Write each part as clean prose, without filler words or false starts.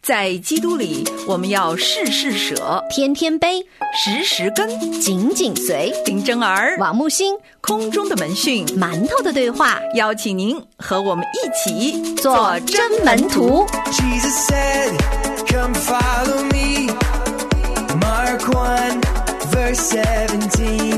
在基督里，我们要事事舍， 天天悲， 时时跟， 紧紧随。 林真儿、 王木星， 空中的门讯， 馒头的对话， 邀请您和我们一起做真门徒。 Jesus said, come follow me. Mark 1, verse 17.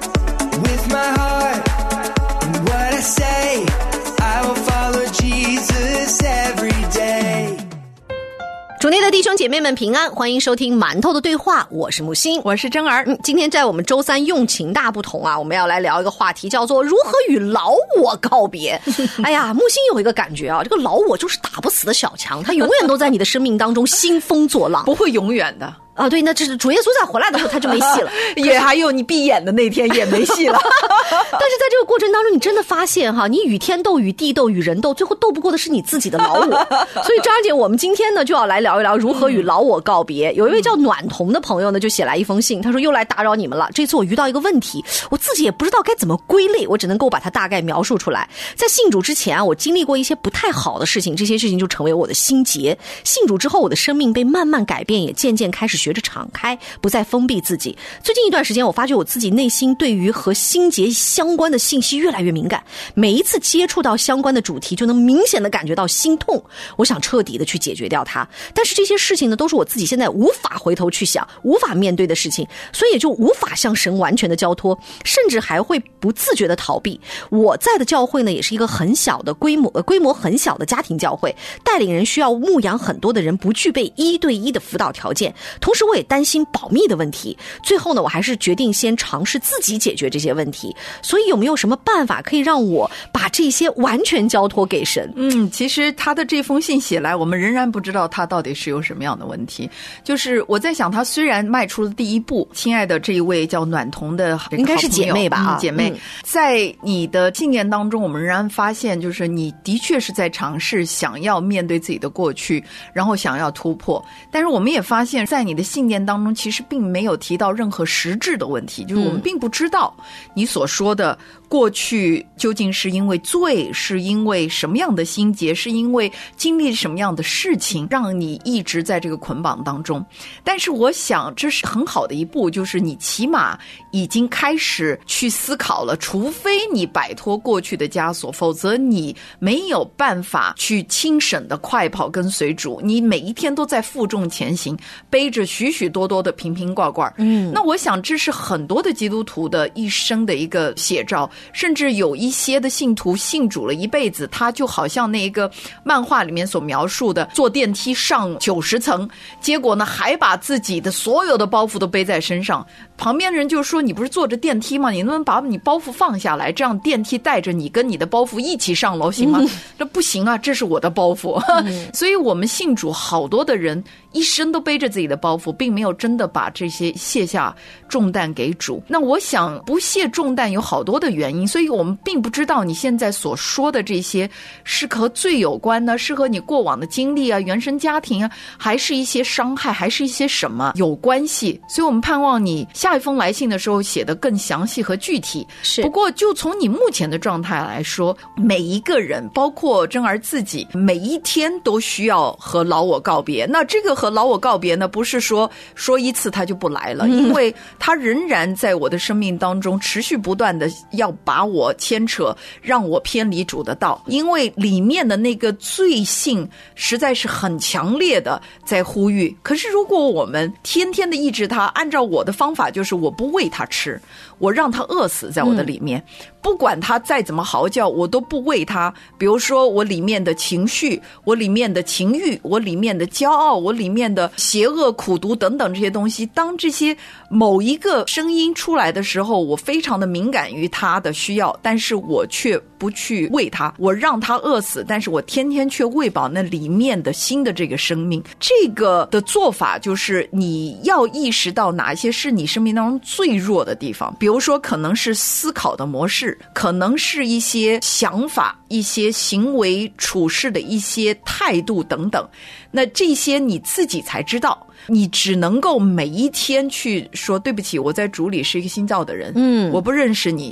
With my heart and what I say, I will follow Jesus every day. 主内的弟兄姐妹们平安，欢迎收听馒头的对话，我是木星， 我是真儿。 今天在我们周三用情大不同啊，我们要来聊一个话题，叫做如何与老我告别。哎呀，木星有一个感觉啊，这个老我就是打不死的小强，他永远都在你的生命当中兴风作浪， 不会永远的。 啊，对，那这是主耶稣再回来的时候他就没戏了， 也还有你闭眼的那天也没戏了。 但是在这个过程当中，你真的发现哈，你与天斗、与地斗、与人斗，最后斗不过的是你自己的老我。所以张姐，我们今天呢就要来聊一聊如何与老我告别。有一位叫暖童的朋友呢，就写来一封信，他说又来打扰你们了。这次我遇到一个问题，我自己也不知道该怎么归类，我只能够把它大概描述出来。在信主之前啊，我经历过一些不太好的事情，这些事情就成为我的心结。信主之后，我的生命被慢慢改变，也渐渐开始学着敞开，不再封闭自己。最近一段时间，我发觉我自己内心对于和心结相关的信息越来越敏感，每一次接触到相关的主题，就能明显的感觉到心痛。我想彻底的去解决掉它，但是这些事情呢，都是我自己现在无法回头去想、无法面对的事情，所以也就无法向神完全的交托，甚至还会不自觉的逃避。我在的教会呢，也是一个很小的规模很小的家庭教会，带领人需要牧养很多的人，不具备1对1的辅导条件，同时我也担心保密的问题。最后呢，我还是决定先尝试自己解决这些问题。所以有没有什么办法可以让我把这些完全交托给神？ 其实他的这封信写来，我们仍然不知道他到底是有什么样的问题。就是我在想，他虽然迈出了第一步，亲爱的这一位叫暖童的这个好朋友， 应该是姐妹吧？ 姐妹，在你的信念当中，我们仍然发现，就是你的确是在尝试想要面对自己的过去，然后想要突破。但是我们也发现，在你的信念当中，其实并没有提到任何实质的问题，就是我们并不知道你所说的过去究竟是因为罪，是因为什么样的心结，是因为经历什么样的事情，让你一直在这个捆绑当中。但是我想这是很好的一步，就是你起码已经开始去思考了，除非你摆脱过去的枷锁，否则你没有办法去轻省的快跑跟随主，你每一天都在负重前行，背着许许多多的瓶瓶罐罐。那我想这是很多的基督徒的一生的一个写照，甚至有一些的信徒信主了一辈子，他就好像那个漫画里面所描述的，坐电梯上90层，结果呢还把自己的所有的包袱都背在身上。旁边人就说，你不是坐着电梯吗？你能不能把你包袱放下来，这样电梯带着你跟你的包袱一起上楼行吗？这不行啊，这是我的包袱。所以我们信主好多的人一生都背着自己的包袱，并没有真的把这些卸下重担给主。那我想不卸重担有好多的原因，所以我们并不知道你现在所说的这些是和罪有关呢，是和你过往的经历啊、原生家庭啊，还是一些伤害，还是一些什么有关系。所以我们盼望你下一封来信的时候写得更详细和具体。 是， 不过就从你目前的状态来说，每一个人包括真儿自己，每一天都需要和老我告别。那这个和老我告别呢，不是说一次他就不来了，因为他仍然在我的生命当中持续不断的要把我牵扯，让我偏离主的道，因为里面的那个罪性实在是很强烈的在呼吁。可是如果我们天天的抑制他，按照我的方法，就是我不喂他吃，我让他饿死在我的里面，不管他再怎么嚎叫，我都不喂他。比如说我里面的情绪，我里面的情欲，我里面的骄傲，我里面的邪恶、苦毒等等这些东西，当这些某一个声音出来的时候，我非常的敏感于他的需要，但是我却不去喂他，我让他饿死，但是我天天却喂饱那里面的新的这个生命。这个的做法就是你要意识到哪一些是你生命当中最弱的地方，比如说可能是思考的模式，可能是一些想法，一些行为处事的一些态度等等。那这些你自己才知道，你只能够每一天去说，对不起，我在主里是一个新造的人，我不认识你，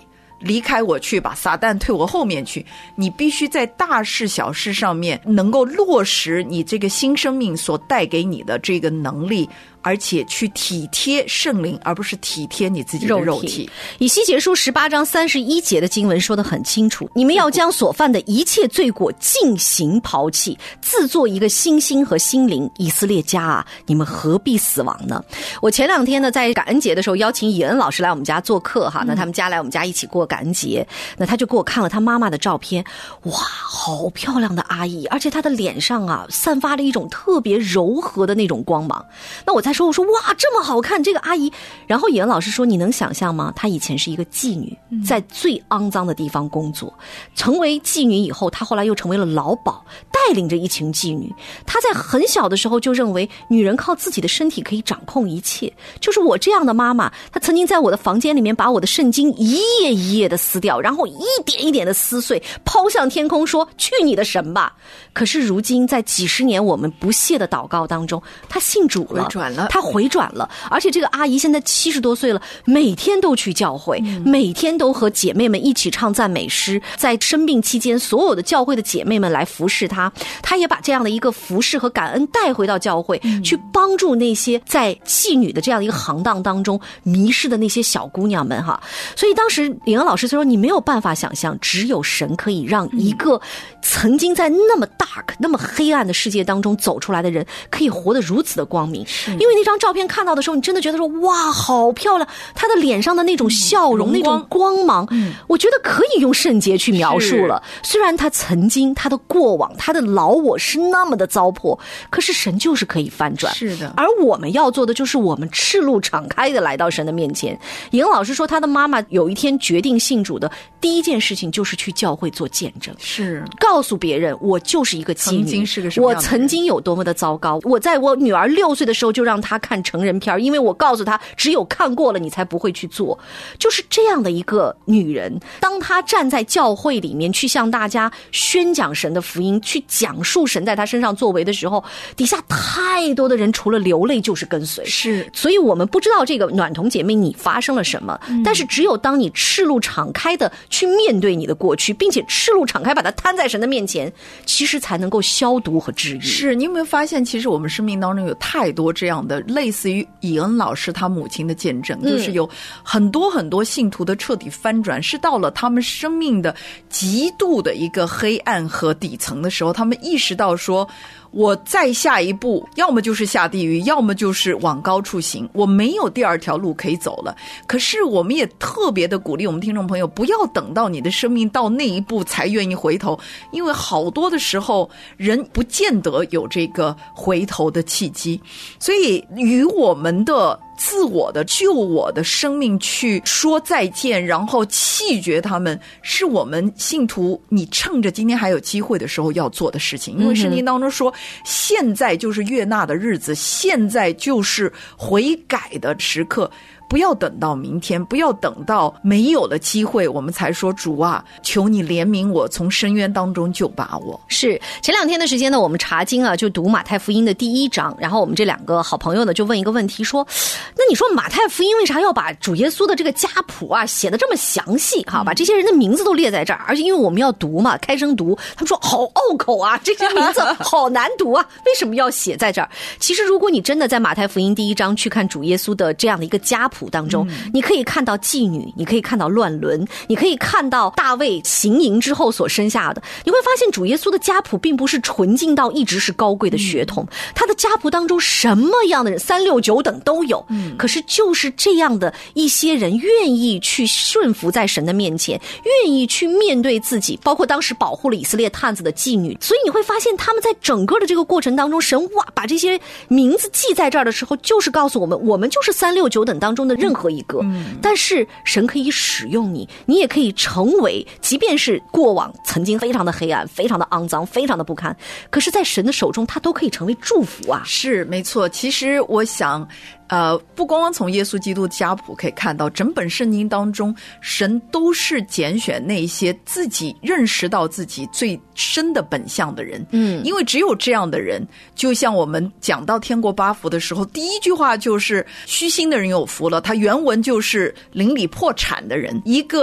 离开我去吧，撒旦退我后面去。你必须在大事小事上面能够落实你这个新生命所带给你的这个能力，而且去体贴圣灵，而不是体贴你自己的肉体。 以西结书18章31节的经文说得很清楚，你们要将所犯的一切罪过尽行抛弃，自做一个新心和心灵。以色列家啊，你们何必死亡呢？我前2天呢，在感恩节的时候邀请以恩老师来我们家做客哈，那他们家来我们家一起过感恩节，那他就给我看了他妈妈的照片，哇，好漂亮的阿姨，而且她的脸上啊散发了一种特别柔和的那种光芒。那我说哇，这么好看这个阿姨。然后以恩老师说，你能想象吗？她以前是一个妓女，在最肮脏的地方工作，成为妓女以后，她后来又成为了老鸨，带领着一群妓女。她在很小的时候就认为女人靠自己的身体可以掌控一切。就是我这样的妈妈，她曾经在我的房间里面把我的圣经一页一页的撕掉，然后一点一点的撕碎，抛向天空说去你的神吧。可是如今在几十年我们不懈的祷告当中，她信主了，她回转了。而且这个阿姨现在70多岁了，每天都去教会，每天都和姐妹们一起唱赞美诗，在生病期间所有的教会的姐妹们来服侍她，她也把这样的一个服侍和感恩带回到教会，去帮助那些在妓女的这样的一个行当当中迷失的那些小姑娘们哈。所以当时李恩老师说，你没有办法想象，只有神可以让一个曾经在那么dark那么黑暗的世界当中走出来的人可以活得如此的光明。因为那张照片看到的时候，你真的觉得说哇好漂亮，她的脸上的那种笑容，那种光芒，我觉得可以用圣洁去描述了。虽然她曾经她的过往，她的老我是那么的糟粕，可是神就是可以翻转。 是的， 而我们要做的就是我们赤露敞开的来到神的面前。尹老师说，他的妈妈有一天决定信主的第一件事情就是去教会做见证， 是告诉别人我就是一个妓女， 曾经是个什么样的人， 我曾经有多么的糟糕。我在我女儿6岁的时候就让她看成人片，因为我告诉她只有看过了你才不会去做。就是这样的一个女人，当她站在教会里面去向大家宣讲神的福音，去讲述神在她身上作为的时候，底下太多的人除了流泪就是跟随。 是， 所以我们不知道这个暖童姐妹你发生了什么，但是只有当你赤露敞开的去面对你的过去，并且赤露敞开把它摊在神的面前，其实才能够消毒和治愈。 是，你有没有发现其实我们生命当中有太多这样的类似于以恩老师他母亲的见证，就是有很多很多信徒的彻底翻转，是到了他们生命的极度的一个黑暗和底层的时候，他们意识到说我再下一步要么就是下地狱，要么就是往高处行，我没有第二条路可以走了。可是我们也特别的鼓励我们听众朋友，不要等到你的生命到那一步才愿意回头，因为好多的时候人不见得有这个回头的契机。所以与我们的自我的救我的生命去说再见，然后弃绝他们，是我们信徒你趁着今天还有机会的时候要做的事情。因为圣经当中说现在就是悦纳的日子，现在就是悔改的时刻，不要等到明天，不要等到没有了机会我们才说主啊求你怜悯我，从深渊当中救拔我。 是前2天的时间呢，我们查经啊就读马太福音的第1章，然后我们这2个好朋友呢就问一个问题，说那你说马太福音为啥要把主耶稣的这个家谱啊写得这么详细哈，把这些人的名字都列在这儿，而且因为我们要读嘛，开声读，他们说好拗口啊，这些名字好难读啊，为什么要写在这儿？其实如果你真的在马太福音第1章去看主耶稣的这样的一个家谱当中，你可以看到妓女，你可以看到乱伦，你可以看到大卫行淫之后所生下的，你会发现主耶稣的家谱并不是纯净到一直是高贵的血统，他的家谱当中什么样的人3、6、9等都有，可是就是这样的一些人愿意去顺服在神的面前，愿意去面对自己，包括当时保护了以色列探子的妓女。所以你会发现他们在整个的这个过程当中，神哇把这些名字记在这儿的时候，就是告诉我们，我们就是3、6、9等当中的任何一个，但是神可以使用你，你也可以成为，即便是过往曾经非常的黑暗，非常的肮脏，非常的不堪，可是在神的手中它都可以成为祝福啊。 是没错，其实我想不光光从耶稣基督家谱可以看到，整本圣经当中神都是拣选那些自己认识到自己最深的本相的人，因为只有这样的人，就像我们讲到天国8福的时候，第一句话就是虚心的人有福了，他原文就是邻里破产的人，一个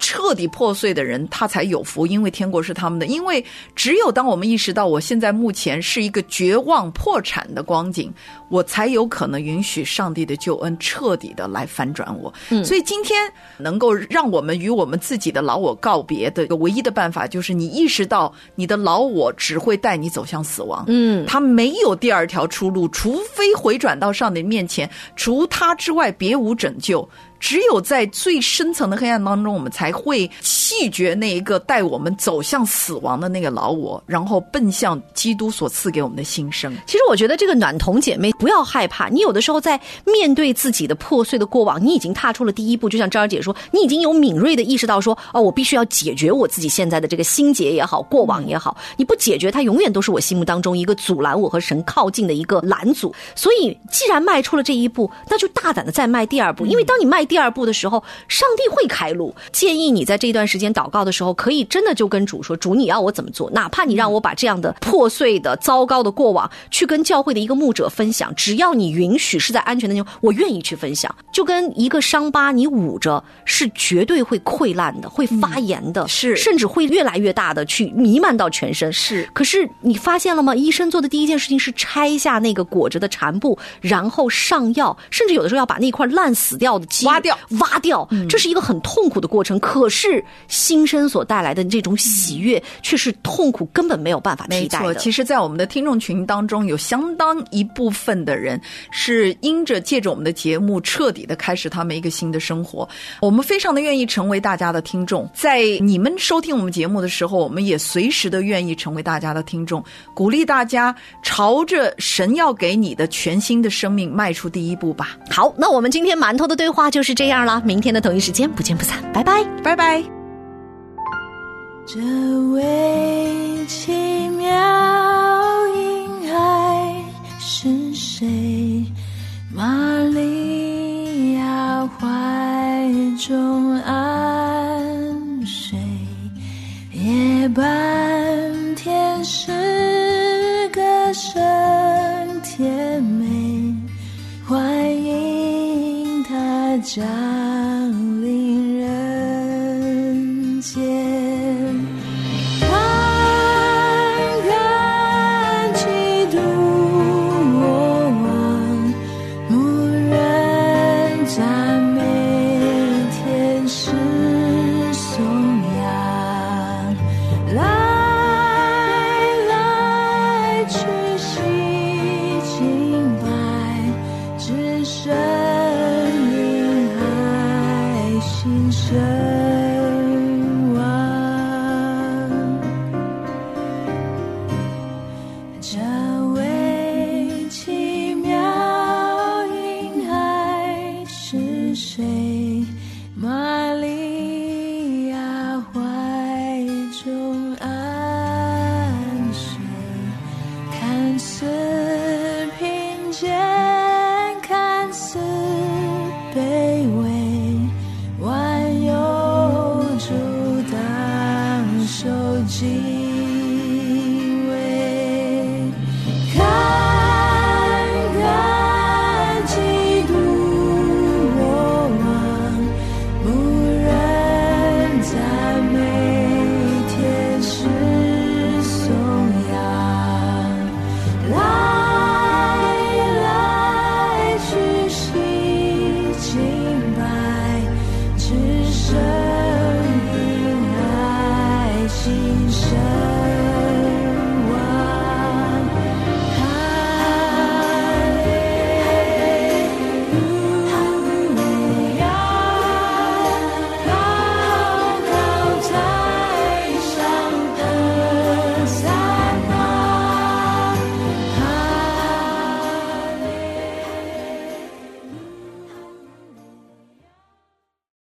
彻底破碎的人他才有福，因为天国是他们的。因为只有当我们意识到我现在目前是一个绝望破产的光景，我才有可能允许上帝的救恩彻底的来翻转我。所以今天能够让我们与我们自己的老我告别的唯一的办法，就是你意识到你的老我只会带你走向死亡，他没有第二条出路，除非回转到上帝面前，除他之外别无拯救。只有在最深层的黑暗当中，我们才会弃绝那一个带我们走向死亡的那个老我，然后奔向基督所赐给我们的新生。 其实我觉得这个暖童姐妹不要害怕，你有的时候在面对自己的破碎的过往，你已经踏出了第一步。就像张姐说，你已经有敏锐的意识到说，我必须要解决我自己现在的这个心结也好，过往也好，你不解决它永远都是我心目当中一个阻拦我和神靠近的一个拦阻。所以既然迈出了这一步，那就大胆的再迈第二步，因为当你迈第二步的时候，上帝会开路。建议你在这一段时间祷告的时候，可以真的就跟主说，主你要我怎么做，哪怕你让我把这样的破碎的糟糕的过往去跟教会的一个牧者分享，只要你允许是在安全的地方，我愿意去分享。就跟一个伤疤你捂着是绝对会溃烂的，会发炎的， 是甚至会越来越大的去弥漫到全身。 是， 可是你发现了吗？医生做的第一件事情是拆下那个裹着的缠布，然后上药，甚至有的时候要把那块烂死掉的肌挖掉， 这是一个很痛苦的过程。可是新生所带来的这种喜悦，却是痛苦根本没有办法替代的。 没错，其实在我们的听众群当中，有相当一部分的人是因着借着我们的节目彻底的开始他们一个新的生活。我们非常的愿意成为大家的听众，在你们收听我们节目的时候，我们也随时的愿意成为大家的听众，鼓励大家朝着神要给你的全新的生命迈出第一步吧。 好，那我们今天馒头的对话就是这样了，明天的同一时间不见不散，拜拜， 拜拜。 这位奇妙婴孩是谁？玛利亚怀中安睡，夜半天使歌声甜美，欢迎他家